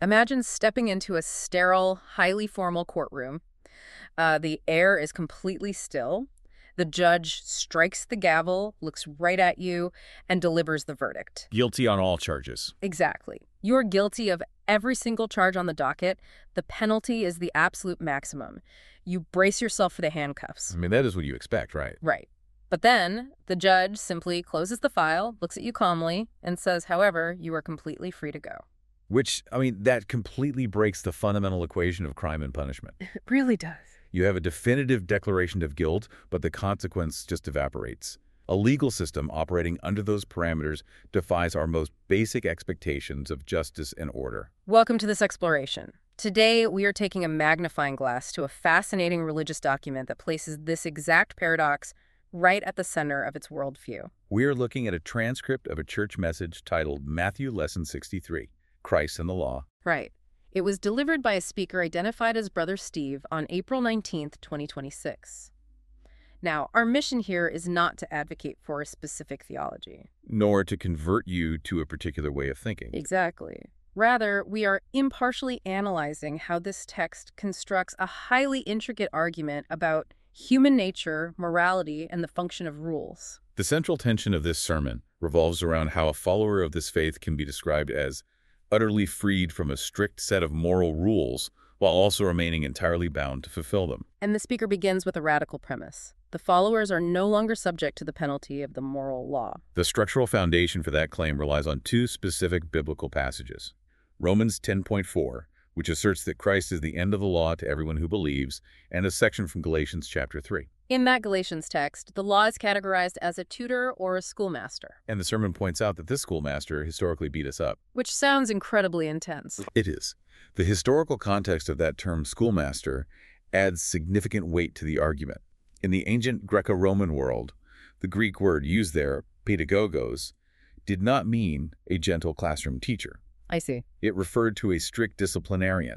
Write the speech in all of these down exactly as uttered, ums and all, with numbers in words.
Imagine stepping into a sterile, highly formal courtroom. Uh, the air is completely still. The judge strikes the gavel, looks right at you, and delivers the verdict. Guilty on all charges. Exactly. You're guilty of every single charge on the docket. The penalty is the absolute maximum. You brace yourself for the handcuffs. I mean, that is what you expect, right? Right. But then the judge simply closes the file, looks at you calmly, and says, however, you are completely free to go. Which, I mean, that completely breaks the fundamental equation of crime and punishment. It really does. You have a definitive declaration of guilt, but the consequence just evaporates. A legal system operating under those parameters defies our most basic expectations of justice and order. Welcome to this exploration. Today, we are taking a magnifying glass to a fascinating religious document that places this exact paradox right at the center of its worldview. We are looking at a transcript of a church message titled Matthew Lesson sixty-three, Christ and the Law. Right. It was delivered by a speaker identified as Brother Steve on April nineteenth, twenty twenty-six. Now, our mission here is not to advocate for a specific theology. Nor to convert you to a particular way of thinking. Exactly. Rather, we are impartially analyzing how this text constructs a highly intricate argument about human nature, morality, and the function of rules. The central tension of this sermon revolves around how a follower of this faith can be described as utterly freed from a strict set of moral rules while also remaining entirely bound to fulfill them. And the speaker begins with a radical premise. The followers are no longer subject to the penalty of the moral law. The structural foundation for that claim relies on two specific biblical passages. Romans ten point four, which asserts that Christ is the end of the law to everyone who believes, and a section from Galatians chapter three. In that Galatians text, the law is categorized as a tutor or a schoolmaster. And the sermon points out that this schoolmaster historically beat us up. Which sounds incredibly intense. It is. The historical context of that term schoolmaster adds significant weight to the argument. In the ancient Greco-Roman world, the Greek word used there, pedagogos, did not mean a gentle classroom teacher. I see. It referred to a strict disciplinarian,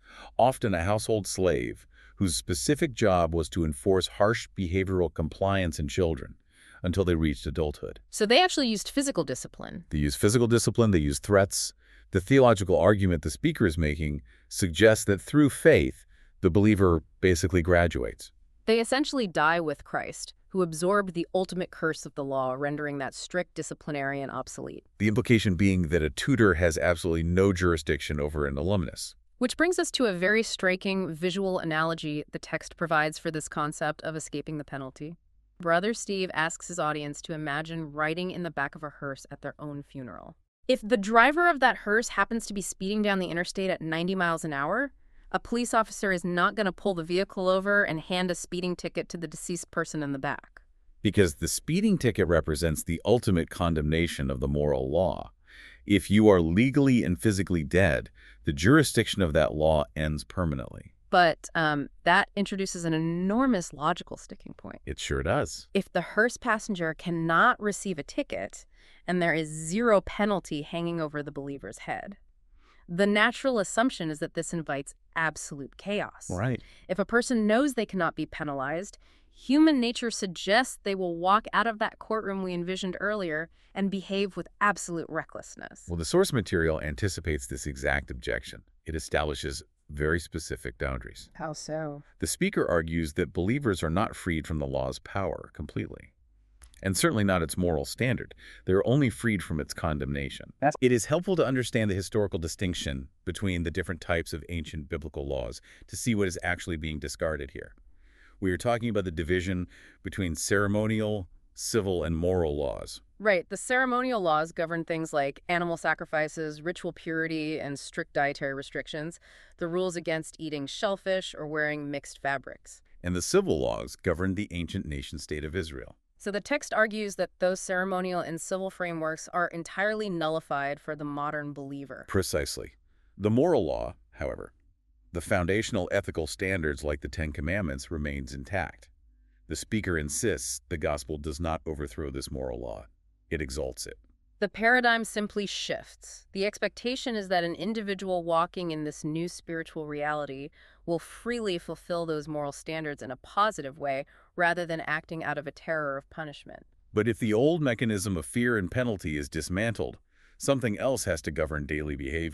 often a household slave whose specific job was to enforce harsh behavioral compliance in children until they reached adulthood. So they actually used physical discipline. They used physical discipline, they used threats. The theological argument the speaker is making suggests that through faith, the believer basically graduates. They essentially die with Christ, who absorbed the ultimate curse of the law, rendering that strict disciplinarian obsolete. The implication being that a tutor has absolutely no jurisdiction over an alumnus. Which brings us to a very striking visual analogy the text provides for this concept of escaping the penalty. Brother Steve asks his audience to imagine riding in the back of a hearse at their own funeral. If the driver of that hearse happens to be speeding down the interstate at ninety miles an hour, a police officer is not going to pull the vehicle over and hand a speeding ticket to the deceased person in the back. Because the speeding ticket represents the ultimate condemnation of the moral law. If you are legally and physically dead, the jurisdiction of that law ends permanently. But um, that introduces an enormous logical sticking point. It sure does. If the hearse passenger cannot receive a ticket and there is zero penalty hanging over the believer's head, the natural assumption is that this invites absolute chaos. Right. If a person knows they cannot be penalized, human nature suggests they will walk out of that courtroom we envisioned earlier and behave with absolute recklessness. Well, the source material anticipates this exact objection. It establishes very specific boundaries. How so? The speaker argues that believers are not freed from the law's power completely, and certainly not its moral standard. They're only freed from its condemnation. That's it is helpful to understand the historical distinction between the different types of ancient biblical laws to see what is actually being discarded here. We are talking about the division between ceremonial, civil, and moral laws. Right. The ceremonial laws govern things like animal sacrifices, ritual purity, and strict dietary restrictions, the rules against eating shellfish or wearing mixed fabrics. And the civil laws govern the ancient nation-state of Israel. So the text argues that those ceremonial and civil frameworks are entirely nullified for the modern believer. Precisely. The moral law, however, the foundational ethical standards like the Ten Commandments remains intact. The speaker insists the gospel does not overthrow this moral law. It exalts it. The paradigm simply shifts. The expectation is that an individual walking in this new spiritual reality will freely fulfill those moral standards in a positive way rather than acting out of a terror of punishment. But if the old mechanism of fear and penalty is dismantled, something else has to govern daily behavior.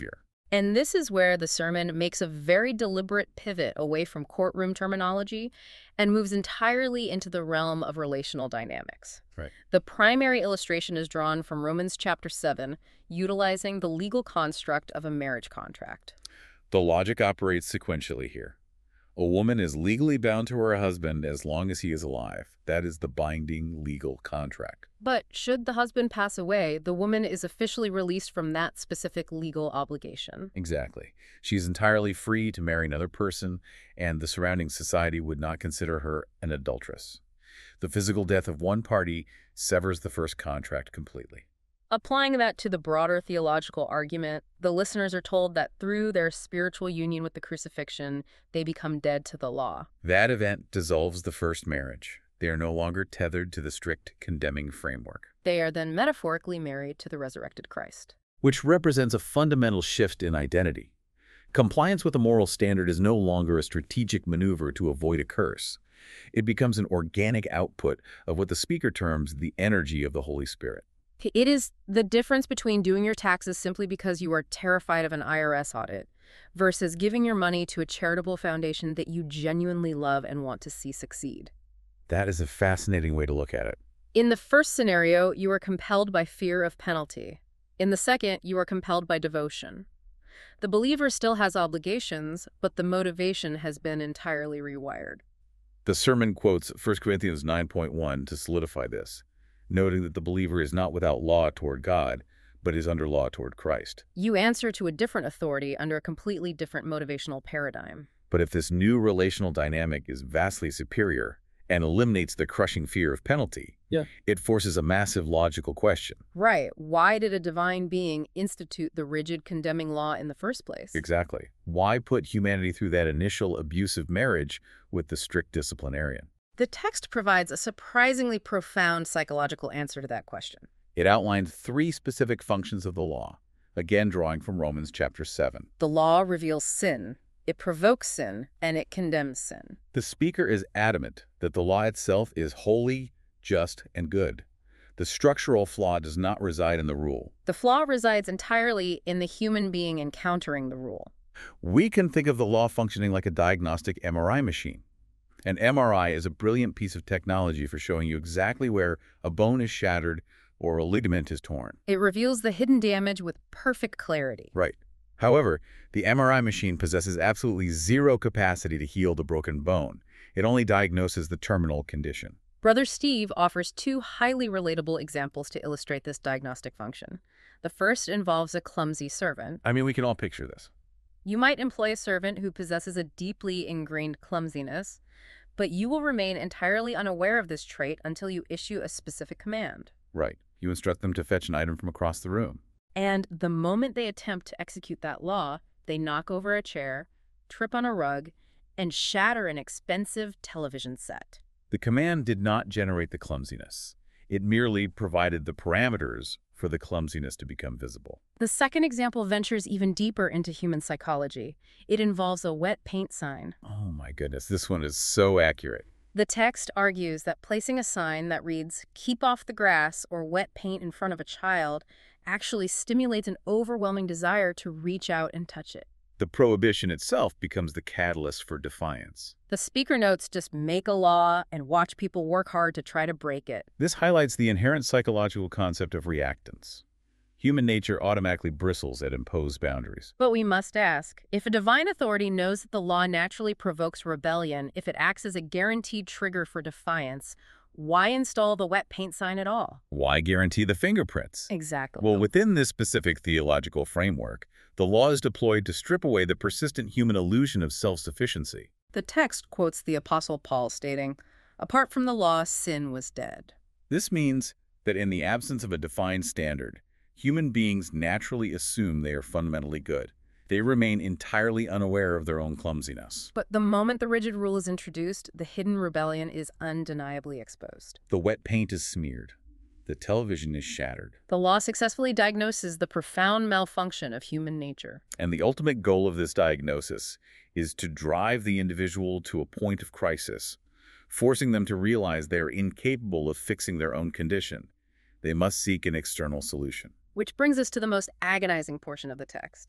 And this is where the sermon makes a very deliberate pivot away from courtroom terminology and moves entirely into the realm of relational dynamics. Right. The primary illustration is drawn from Romans chapter seven, utilizing the legal construct of a marriage contract. The logic operates sequentially here. A woman is legally bound to her husband as long as he is alive. That is the binding legal contract. But should the husband pass away, the woman is officially released from that specific legal obligation. Exactly. She is entirely free to marry another person, and the surrounding society would not consider her an adulteress. The physical death of one party severs the first contract completely. Applying that to the broader theological argument, the listeners are told that through their spiritual union with the crucifixion, they become dead to the law. That event dissolves the first marriage. They are no longer tethered to the strict condemning framework, They are then metaphorically married to the resurrected Christ. which represents a fundamental shift in identity. Compliance with a moral standard is no longer a strategic maneuver to avoid a curse. It becomes an organic output of what the speaker terms the energy of the Holy Spirit. It is the difference between doing your taxes simply because you are terrified of an I R S audit versus giving your money to a charitable foundation that you genuinely love and want to see succeed. That is a fascinating way to look at it. In the first scenario, you are compelled by fear of penalty. In the second, you are compelled by devotion. The believer still has obligations, but the motivation has been entirely rewired. The sermon quotes First Corinthians nine point one to solidify this, noting that the believer is not without law toward God, but is under law toward Christ. You answer to a different authority under a completely different motivational paradigm. But if this new relational dynamic is vastly superior and eliminates the crushing fear of penalty, Yeah. it forces a massive logical question. Right. Why did a divine being institute the rigid condemning law in the first place? Exactly. Why put humanity through that initial abusive marriage with the strict disciplinarian? The text provides a surprisingly profound psychological answer to that question. It outlined three specific functions of the law, again drawing from Romans chapter seven. The law reveals sin, it provokes sin, and it condemns sin. The speaker is adamant that the law itself is holy, just, and good. The structural flaw does not reside in the rule. The flaw resides entirely in the human being encountering the rule. We can think of the law functioning like a diagnostic M R I machine. An M R I is a brilliant piece of technology for showing you exactly where a bone is shattered or a ligament is torn. It reveals the hidden damage with perfect clarity. Right. However, the M R I machine possesses absolutely zero capacity to heal the broken bone. It only diagnoses the terminal condition. Brother Steve offers two highly relatable examples to illustrate this diagnostic function. The first involves a clumsy servant. I mean, we can all picture this. You might employ a servant who possesses a deeply ingrained clumsiness, but you will remain entirely unaware of this trait until you issue a specific command. Right. You instruct them to fetch an item from across the room. And the moment they attempt to execute that law, they knock over a chair, trip on a rug, and shatter an expensive television set. The command did not generate the clumsiness. It merely provided the parameters for the clumsiness to become visible. The second example ventures even deeper into human psychology. It involves a wet paint sign. Oh my goodness, this one is so accurate. The text argues that placing a sign that reads, "Keep off the grass," or wet paint in front of a child actually stimulates an overwhelming desire to reach out and touch it. The prohibition itself becomes the catalyst for defiance. The speaker notes just make a law and watch people work hard to try to break it. This highlights the inherent psychological concept of reactance. Human nature automatically bristles at imposed boundaries. But we must ask, if a divine authority knows that the law naturally provokes rebellion, if it acts as a guaranteed trigger for defiance, why install the wet paint sign at all? Why guarantee the fingerprints? Exactly. Well, within this specific theological framework, the law is deployed to strip away the persistent human illusion of self-sufficiency. The text quotes the Apostle Paul stating, "Apart from the law, sin was dead." This means that in the absence of a defined standard, human beings naturally assume they are fundamentally good. They remain entirely unaware of their own clumsiness. But the moment the rigid rule is introduced, the hidden rebellion is undeniably exposed. The wet paint is smeared. The television is shattered. The law successfully diagnoses the profound malfunction of human nature. And the ultimate goal of this diagnosis is to drive the individual to a point of crisis, forcing them to realize they are incapable of fixing their own condition. They must seek an external solution. Which brings us to the most agonizing portion of the text.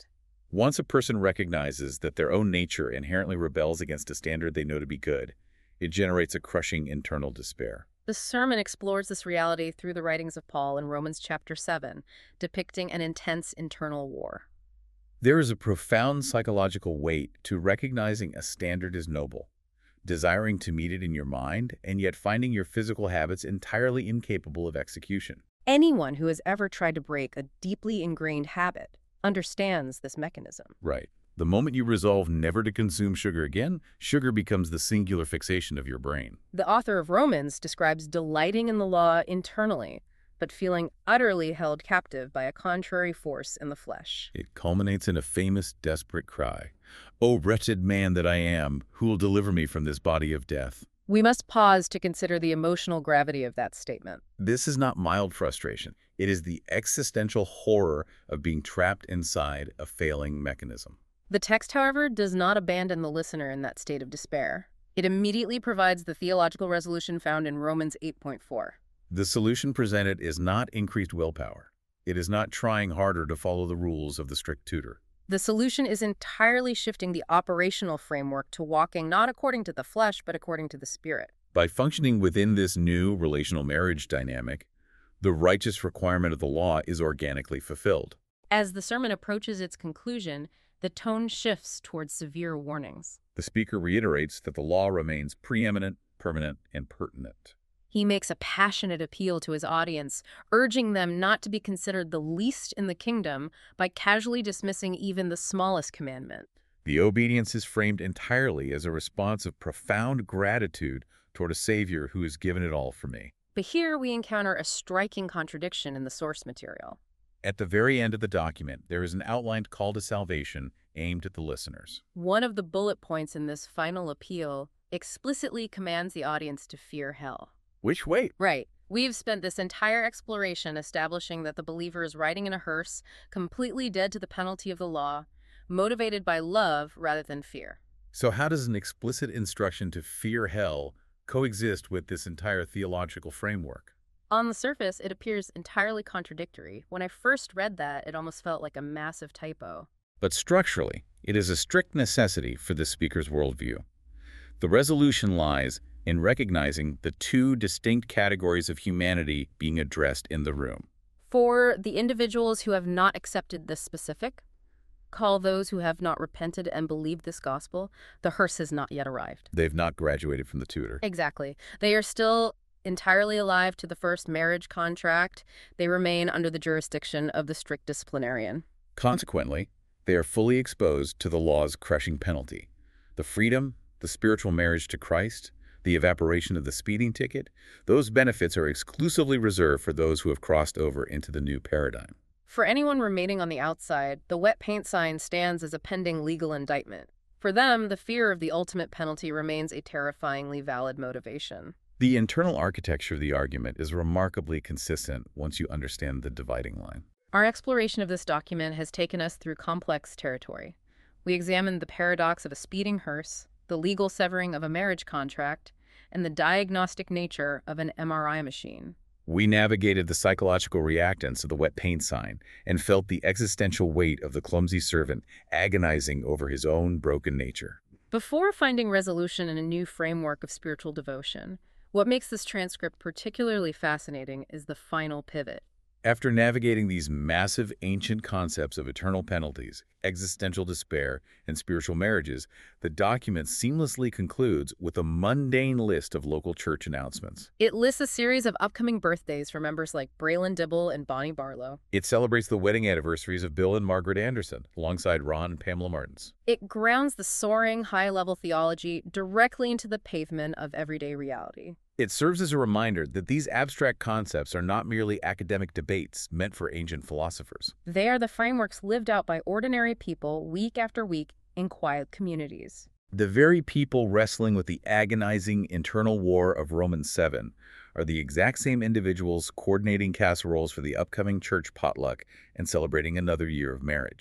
Once a person recognizes that their own nature inherently rebels against a standard they know to be good, it generates a crushing internal despair. The sermon explores this reality through the writings of Paul in Romans chapter seven, depicting an intense internal war. There is a profound psychological weight to recognizing a standard is noble, desiring to meet it in your mind, and yet finding your physical habits entirely incapable of execution. Anyone who has ever tried to break a deeply ingrained habit understands this mechanism. Right. The moment you resolve never to consume sugar again, sugar becomes the singular fixation of your brain. The author of Romans describes delighting in the law internally, but feeling utterly held captive by a contrary force in the flesh. It culminates in a famous, desperate cry, "O wretched man that I am, who will deliver me from this body of death?" We must pause to consider the emotional gravity of that statement. This is not mild frustration. It is the existential horror of being trapped inside a failing mechanism. The text, however, does not abandon the listener in that state of despair. It immediately provides the theological resolution found in Romans eight point four. The solution presented is not increased willpower. It is not trying harder to follow the rules of the strict tutor. The solution is entirely shifting the operational framework to walking not according to the flesh, but according to the Spirit. By functioning within this new relational marriage dynamic, the righteous requirement of the law is organically fulfilled. As the sermon approaches its conclusion, the tone shifts towards severe warnings. The speaker reiterates that the law remains preeminent, permanent, and pertinent. He makes a passionate appeal to his audience, urging them not to be considered the least in the kingdom by casually dismissing even the smallest commandment. The obedience is framed entirely as a response of profound gratitude toward a Savior who has given it all for me. But here we encounter a striking contradiction in the source material. At the very end of the document, there is an outlined call to salvation aimed at the listeners. One of the bullet points in this final appeal explicitly commands the audience to fear hell. Which way? Right. We've spent this entire exploration establishing that the believer is riding in a hearse, completely dead to the penalty of the law, motivated by love rather than fear. So how does an explicit instruction to fear hell coexist with this entire theological framework? On the surface, it appears entirely contradictory. When I first read that, it almost felt like a massive typo. But structurally, it is a strict necessity for the speaker's worldview. The resolution lies in recognizing the two distinct categories of humanity being addressed in the room. For the individuals who have not accepted this specific, call those who have not repented and believed this gospel, the hearse has not yet arrived. They've not graduated from the tutor. Exactly. They are still entirely alive to the first marriage contract. They remain under the jurisdiction of the strict disciplinarian. Consequently, they are fully exposed to the law's crushing penalty. The freedom, the spiritual marriage to Christ, the evaporation of the speeding ticket, those benefits are exclusively reserved for those who have crossed over into the new paradigm. For anyone remaining on the outside, the wet paint sign stands as a pending legal indictment. For them, the fear of the ultimate penalty remains a terrifyingly valid motivation. The internal architecture of the argument is remarkably consistent once you understand the dividing line. Our exploration of this document has taken us through complex territory. We examined the paradox of a speeding hearse, the legal severing of a marriage contract, and the diagnostic nature of an M R I machine. We navigated the psychological reactance of the wet paint sign and felt the existential weight of the clumsy servant agonizing over his own broken nature. Before finding resolution in a new framework of spiritual devotion, what makes this transcript particularly fascinating is the final pivot. After navigating these massive ancient concepts of eternal penalties, existential despair, and spiritual marriages, the document seamlessly concludes with a mundane list of local church announcements. It lists a series of upcoming birthdays for members like Braylon Dibble and Bonnie Barlow. It celebrates the wedding anniversaries of Bill and Margaret Anderson, alongside Ron and Pamela Martins. It grounds the soaring, high-level theology directly into the pavement of everyday reality. It serves as a reminder that these abstract concepts are not merely academic debates meant for ancient philosophers. They are the frameworks lived out by ordinary people week after week in quiet communities. The very people wrestling with the agonizing internal war of Romans seven are the exact same individuals coordinating casseroles for the upcoming church potluck and celebrating another year of marriage.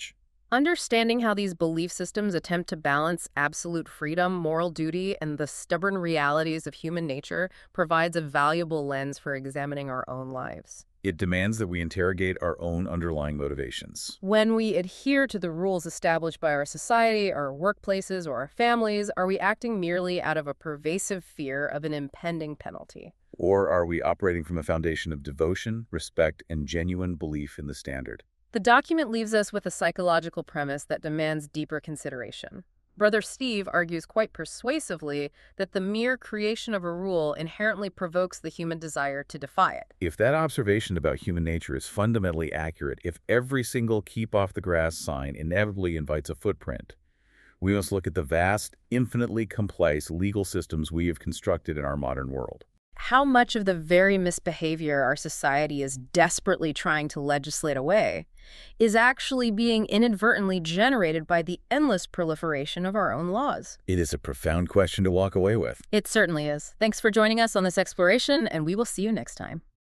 Understanding how these belief systems attempt to balance absolute freedom, moral duty, and the stubborn realities of human nature provides a valuable lens for examining our own lives. It demands that we interrogate our own underlying motivations. When we adhere to the rules established by our society, our workplaces, or our families, are we acting merely out of a pervasive fear of an impending penalty? Or are we operating from a foundation of devotion, respect, and genuine belief in the standard? The document leaves us with a psychological premise that demands deeper consideration. Brother Steve argues quite persuasively that the mere creation of a rule inherently provokes the human desire to defy it. If that observation about human nature is fundamentally accurate, if every single keep off the grass sign inevitably invites a footprint, we must look at the vast, infinitely complex legal systems we have constructed in our modern world. How much of the very misbehavior our society is desperately trying to legislate away is actually being inadvertently generated by the endless proliferation of our own laws? It is a profound question to walk away with. It certainly is. Thanks for joining us on this exploration, and we will see you next time.